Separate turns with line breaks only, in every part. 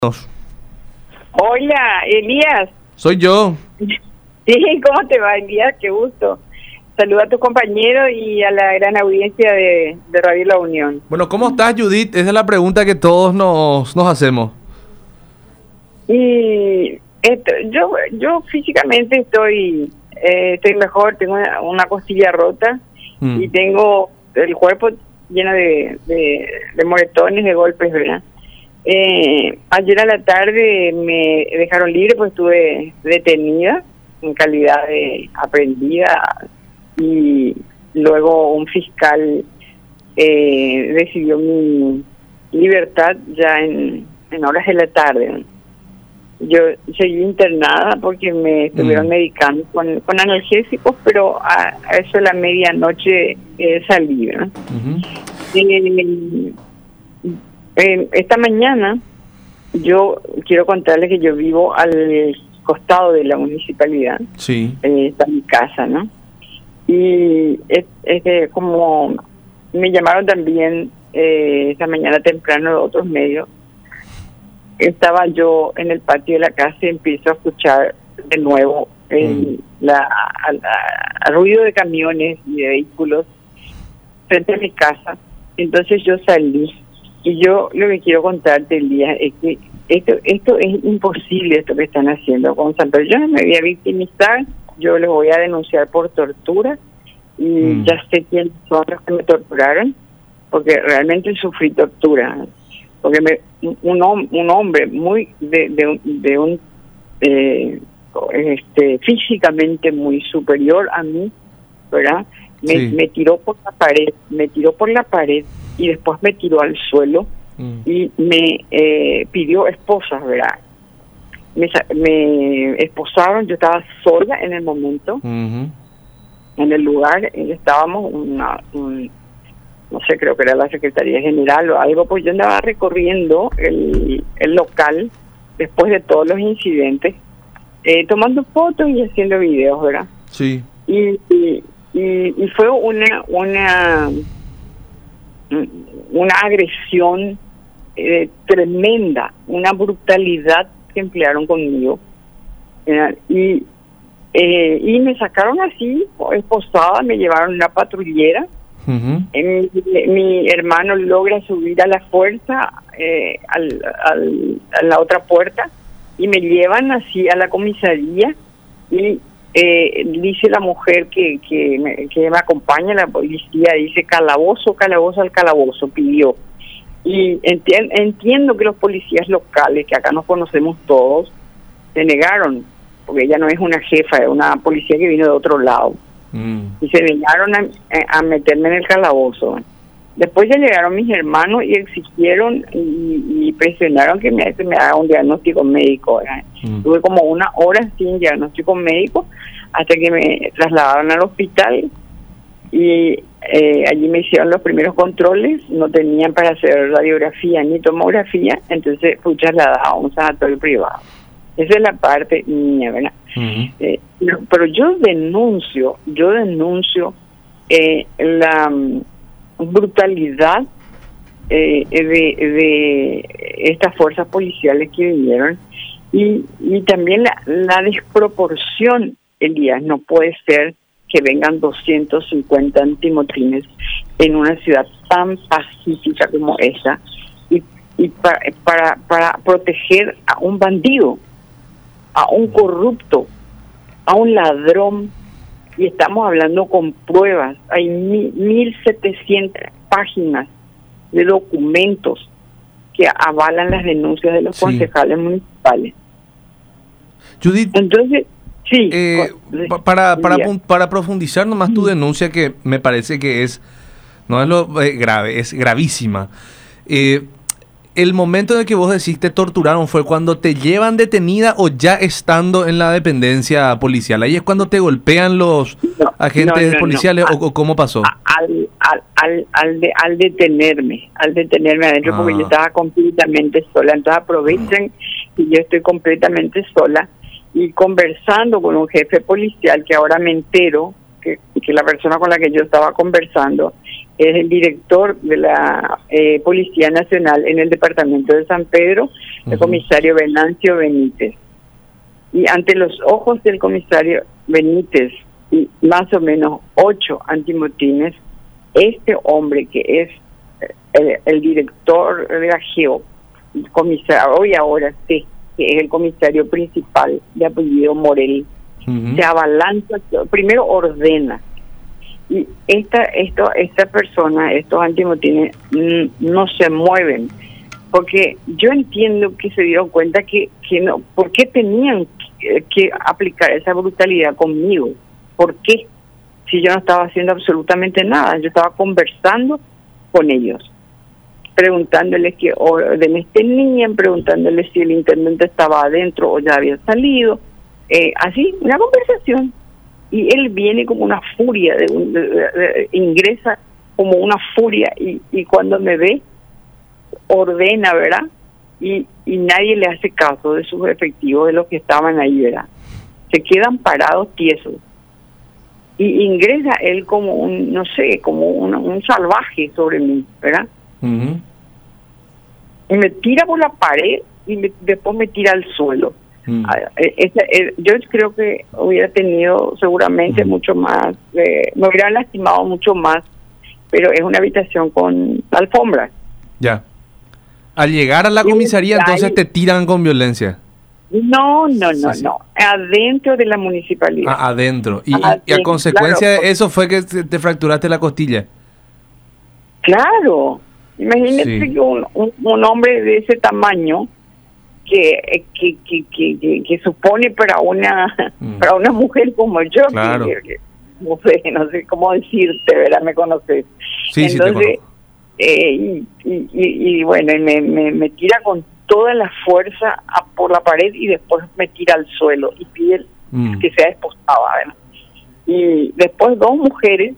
Hola, Elías.
Soy yo.
Sí, ¿cómo te va, Elías? Qué gusto. Saluda a tu compañero y a la gran audiencia de Radio La Unión.
Bueno, ¿cómo estás, Judith? Esa es la pregunta que todos nos hacemos.
Y yo físicamente estoy mejor, tengo una costilla rota y tengo el cuerpo lleno de moretones, de golpes, ¿verdad? Ayer a la tarde me dejaron libre, pues estuve detenida en calidad de aprendida y luego un fiscal decidió mi libertad ya en horas de la tarde. Yo seguí internada porque me estuvieron medicando con analgésicos, pero a eso de la medianoche salí, ¿no? Esta mañana yo quiero contarles que yo vivo al costado de la municipalidad.
Sí.
Está mi casa, ¿no? Y como me llamaron también esta mañana temprano de otros medios, estaba yo en el patio de la casa y empiezo a escuchar de nuevo el ruido de camiones y de vehículos frente a mi casa. Entonces yo salí. Y yo lo que quiero contarte, Elías, es que esto es imposible, esto que están haciendo con San Pedro. Yo no me voy a victimizar, yo los voy a denunciar por tortura y ya sé quiénes son los que me torturaron, porque realmente sufrí tortura. Porque un hombre muy físicamente muy superior a mí, ¿verdad? Me tiró por la pared y después me tiró al suelo y me pidió esposas, ¿verdad? Me esposaron, yo estaba sola en el momento, en el lugar, estábamos, no sé, creo que era la Secretaría General o algo, pues yo andaba recorriendo el local después de todos los incidentes, tomando fotos y haciendo videos, ¿verdad?
Sí.
Y fue una agresión tremenda, una brutalidad que emplearon conmigo, y me sacaron así, esposada, me llevaron una patrullera. Mi hermano logra subir a la fuerza a la otra puerta y me llevan así a la comisaría y dice la mujer que me acompaña, la policía, dice calabozo al calabozo, pidió. Y entiendo que los policías locales, que acá nos conocemos todos, se negaron, porque ella no es una jefa, es una policía que vino de otro lado. Y se negaron a meterme en el calabozo. Después ya llegaron mis hermanos y exigieron y presionaron que me haga un diagnóstico médico. Tuve como una hora sin diagnóstico médico hasta que me trasladaron al hospital y allí me hicieron los primeros controles. No tenían para hacer radiografía ni tomografía, entonces fui trasladada a un sanatorio privado. Esa es la parte mía, ¿verdad? Pero yo denuncio la brutalidad de estas fuerzas policiales que vinieron y también la desproporción, Elías. No puede ser que vengan 250 antimotines en una ciudad tan pacífica como esa y para proteger a un bandido, a un corrupto, a un ladrón, y estamos hablando con pruebas. Hay 1.700 páginas de documentos que avalan las denuncias de los concejales municipales.
Judith,
entonces, sí.
Para profundizar nomás tu denuncia, que me parece que no es lo grave, es gravísima. El momento en el que vos decís te torturaron, ¿fue cuando te llevan detenida o ya estando en la dependencia policial? ¿Ahí es cuando te golpean los agentes policiales o cómo pasó?
Al detenerme adentro, porque yo estaba completamente sola. Entonces aprovechen que yo estoy completamente sola y conversando con un jefe policial, que ahora me entero que la persona con la que yo estaba conversando es el director de la Policía Nacional en el departamento de San Pedro, el comisario Venancio Benítez. Y ante los ojos del comisario Benítez y más o menos 8 antimotines, este hombre que es el director de la GEO, el comisario, hoy ahora sí, que es el comisario principal de apellido Morel, se abalanza, primero ordena, y esta persona, estos antimotines no se mueven, porque yo entiendo que se dieron cuenta que no, ¿por qué tenían que aplicar esa brutalidad conmigo? ¿Por qué? Si yo no estaba haciendo absolutamente nada, yo estaba conversando con ellos, preguntándoles qué órdenes tenían, preguntándoles si el intendente estaba adentro o ya había salido, así, una conversación. Y él viene como una furia, ingresa como una furia y cuando me ve, ordena, ¿verdad? Y nadie le hace caso de sus efectivos, de los que estaban ahí, ¿verdad? Se quedan parados tiesos. Y ingresa él como un, no sé, como un salvaje sobre mí, ¿verdad? Y me tira por la pared y después me tira al suelo. Yo creo que hubiera tenido seguramente mucho más, me hubieran lastimado mucho más, pero es una habitación con alfombras.
Ya. Al llegar a la comisaría, entonces te tiran con violencia.
No. Adentro de la municipalidad.
Adentro. Y a consecuencia de eso fue que te fracturaste la costilla.
Claro. Imagínate que un hombre de ese tamaño que supone para una mujer como yo,
claro.
no sé cómo decirte, ¿verdad? Me conoces.
Sí,
entonces,
sí te conozco.
Y bueno, me tira con toda la fuerza por la pared y después me tira al suelo y pide que sea esposada, ¿verdad? Y después dos mujeres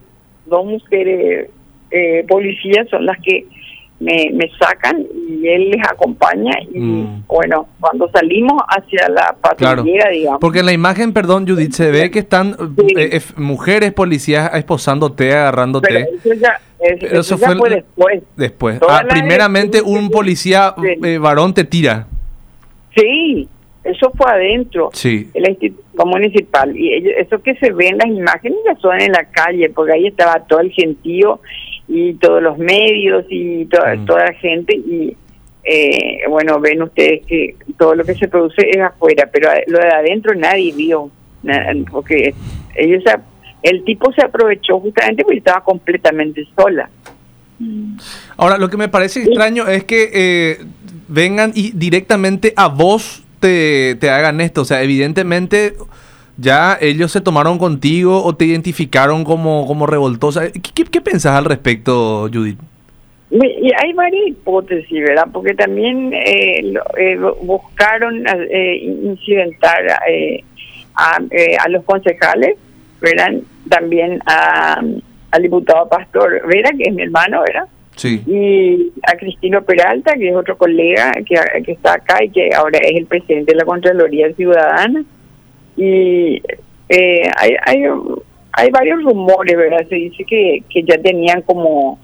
policías son las que me sacan y él les acompaña y bueno, cuando salimos hacia la patrullera, digamos.
Porque en la imagen, perdón Judith, se ve que están mujeres policías esposándote, agarrándote.
Pero eso fue
después. Primeramente un policía varón te tira.
Sí, eso fue adentro de la institución municipal. Y eso que se ve en las imágenes ya son en la calle, porque ahí estaba todo el gentío y todos los medios y toda la gente. Y bueno, ven ustedes que todo lo que se produce es afuera, pero lo de adentro nadie vio, porque el tipo se aprovechó justamente porque estaba completamente sola.
Ahora, lo que me parece extraño es que vengan y directamente a vos te hagan esto. O sea, evidentemente ya ellos se tomaron contigo o te identificaron como revoltosa. ¿Qué pensás al respecto, Judith?
Y hay varias hipótesis, ¿verdad? Porque también buscaron incidentar a los concejales, ¿verdad? También al diputado Pastor Vera, que es mi hermano, ¿verdad?
Sí. Y
a Cristino Peralta, que es otro colega que está acá y que ahora es el presidente de la Contraloría Ciudadana. Y hay varios rumores, ¿verdad? Se dice que ya tenían como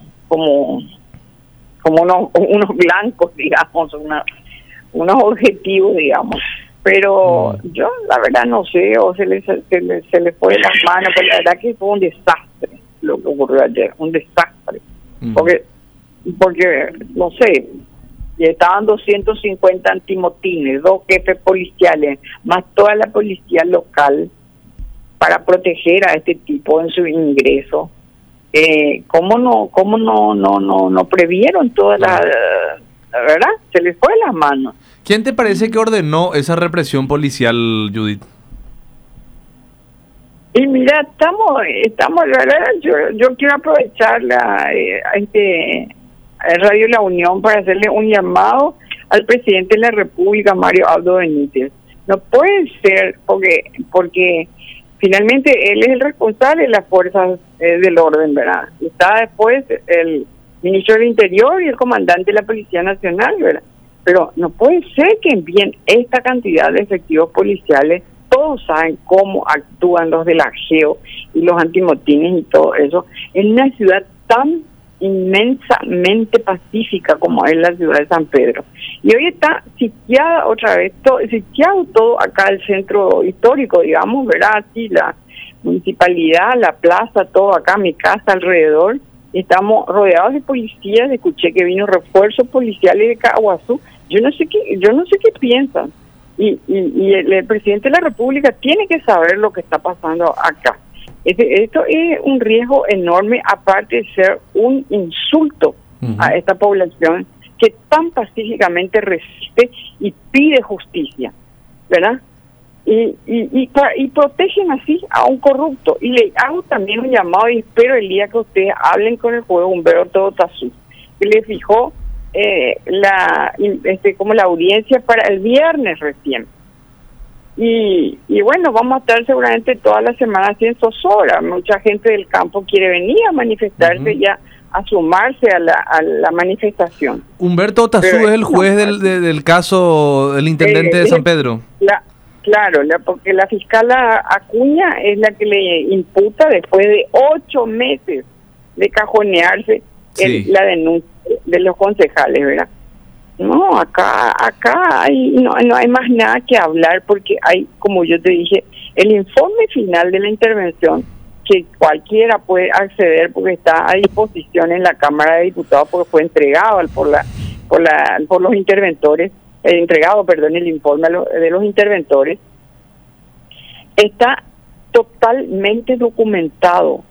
unos blancos, digamos, unos objetivos, digamos. Pero yo, la verdad, no sé, o se les fue de las manos, pero la verdad que fue un desastre lo que ocurrió ayer, un desastre. Porque no sé, estaban 250 antimotines, 2 jefes policiales, más toda la policía local para proteger a este tipo en su ingreso. ¿Cómo no previeron toda la verdad? Se les fue de las manos.
¿Quién te parece que ordenó esa represión policial, Judith?
Y mira, estamos, la verdad, yo quiero aprovechar Radio La Unión para hacerle un llamado al presidente de la República, Mario Abdo Benítez. No puede ser, porque finalmente él es el responsable de las fuerzas del orden, ¿verdad? Está después el ministro del Interior y el comandante de la Policía Nacional, ¿verdad? Pero no puede ser que envíen esta cantidad de efectivos policiales todos saben cómo actúan los del Ageo y los antimotines y todo eso, en una ciudad tan inmensamente pacífica como es la ciudad de San Pedro. Y hoy está sitiada otra vez, sitiado todo acá el centro histórico, digamos, ¿verdad? Así la municipalidad, la plaza, todo acá, mi casa alrededor. Estamos rodeados de policías, escuché que vino refuerzos policiales de Caguazú. Yo no sé qué piensan. Y el presidente de la República tiene que saber lo que está pasando acá. Esto es un riesgo enorme, aparte de ser un insulto a esta población que tan pacíficamente resiste y pide justicia, ¿verdad? Y protegen así a un corrupto. Y le hago también un llamado y espero el día que ustedes hablen con el juez Humberto Tazú, que le fijó como la audiencia para el viernes recién. Y bueno, vamos a estar seguramente toda la semana así en zozobra. Mucha gente del campo quiere venir a manifestarse y a sumarse a la manifestación.
Humberto Tazú es el juez del caso del intendente de San Pedro.
Claro, porque la fiscal Acuña es la que le imputa después de 8 meses de cajonearse la denuncia de los concejales, ¿verdad? No, acá no hay más nada que hablar porque hay, como yo te dije, el informe final de la intervención que cualquiera puede acceder porque está a disposición en la Cámara de Diputados porque fue entregado por los interventores, el informe de los interventores, está totalmente documentado.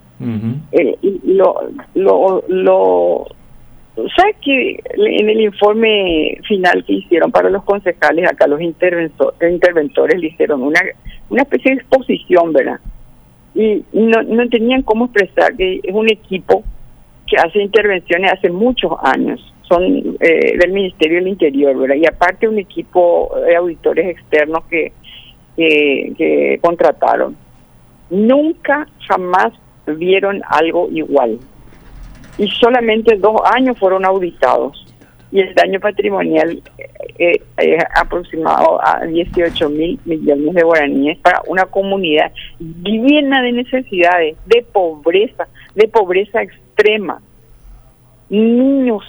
¿Sabes que en el informe final que hicieron para los concejales acá los interventores le hicieron una especie de exposición, ¿verdad? Y no tenían cómo expresar que es un equipo que hace intervenciones hace muchos años, son del Ministerio del Interior, ¿verdad? Y aparte un equipo de auditores externos que contrataron. Nunca, jamás vieron algo igual. Y solamente 2 años fueron auditados. Y el daño patrimonial aproximado a 18.000 millones de guaraníes para una comunidad llena de necesidades, de pobreza extrema. Niños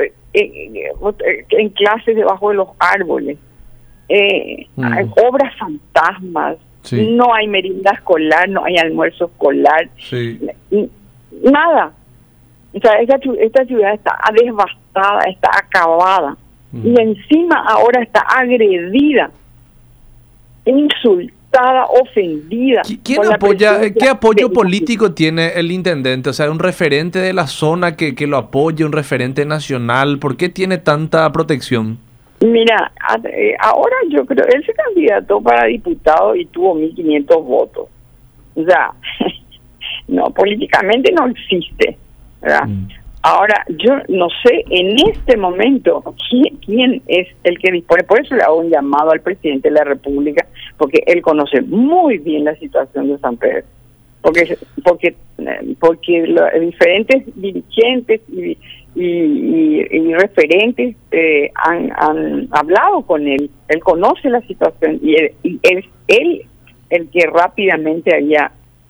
en clases debajo de los árboles, hay obras fantasmas, no hay merienda escolar, no hay almuerzo escolar, nada. O sea, esta ciudad está devastada, está acabada, y encima ahora está agredida, insultada, ofendida.
¿Quién apoya? ¿Qué apoyo político tiene el intendente? O sea, un referente de la zona que lo apoye, un referente nacional. ¿Por qué tiene tanta protección?
Mira, ahora yo creo, él se candidató para diputado y tuvo 1.500 votos. O sea, no, políticamente no existe, ¿verdad? Ahora, yo no sé en este momento quién es el que dispone. Por eso le hago un llamado al presidente de la República, porque él conoce muy bien la situación de San Pedro. Porque los diferentes dirigentes y referentes han hablado con él. Él conoce la situación y él el que rápidamente había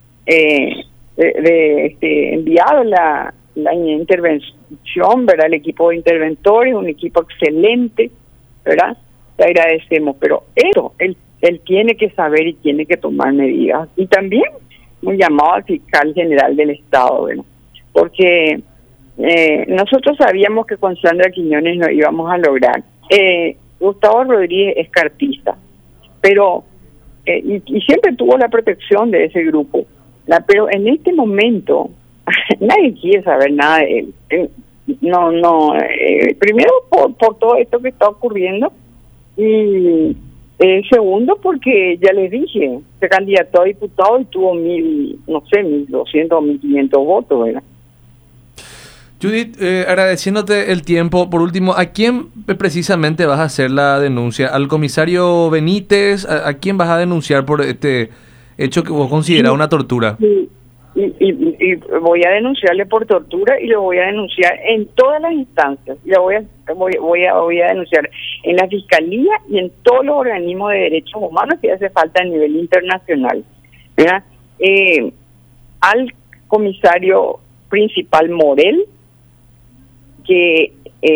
enviado la intervención, ¿verdad? El equipo de interventores, un equipo excelente, ¿verdad? Te agradecemos, pero él tiene que saber y tiene que tomar medidas. Y también un llamado al fiscal general del Estado, ¿verdad? Porque nosotros sabíamos que con Sandra Quiñones no íbamos a lograr. Gustavo Rodríguez es cartista, pero y siempre tuvo la protección de ese grupo. Pero en este momento nadie quiere saber nada de él. Primero por todo esto que está ocurriendo y segundo porque ya les dije, se candidató a diputado y tuvo 1.200 o 1.500 votos, ¿verdad?
Judith, agradeciéndote el tiempo, por último, ¿a quién precisamente vas a hacer la denuncia? ¿Al comisario Benítez? ¿A quién vas a denunciar por este hecho que vos considerás una tortura?
y voy a denunciarle por tortura y lo voy a denunciar en todas las instancias. Lo voy a denunciar en la Fiscalía y en todos los organismos de derechos humanos que hace falta a nivel internacional, ¿verdad? Al comisario principal Morel, que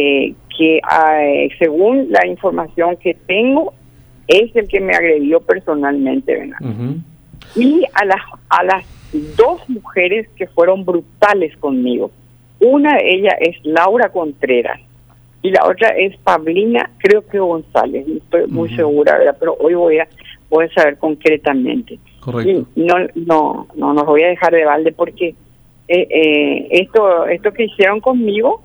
según la información que tengo, es el que me agredió personalmente, ¿verdad? Uh-huh. Y a las dos mujeres que fueron brutales conmigo. Una de ellas es Laura Contreras y la otra es Pablina, creo que González, no estoy muy segura, ¿verdad? Pero hoy voy a saber concretamente.
Correcto.
Y no nos voy a dejar de balde porque esto que hicieron conmigo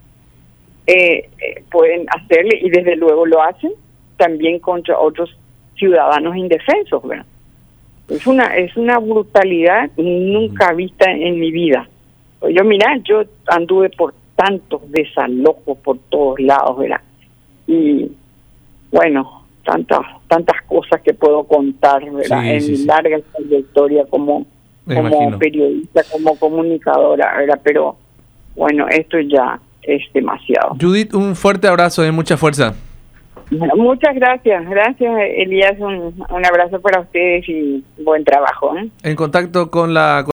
pueden hacerle, y desde luego lo hacen también contra otros ciudadanos indefensos, ¿verdad? Es una brutalidad nunca vista en mi vida. Yo anduve por tantos desalojos por todos lados, ¿verdad? Y bueno, tantas cosas que puedo contar, ¿verdad? En mi larga trayectoria como periodista, como comunicadora, ¿verdad? Pero bueno, esto ya es demasiado.
Judith, un fuerte abrazo y mucha fuerza.
Bueno, muchas gracias, Elías, un abrazo para ustedes y buen trabajo, ¿eh?
En contacto con la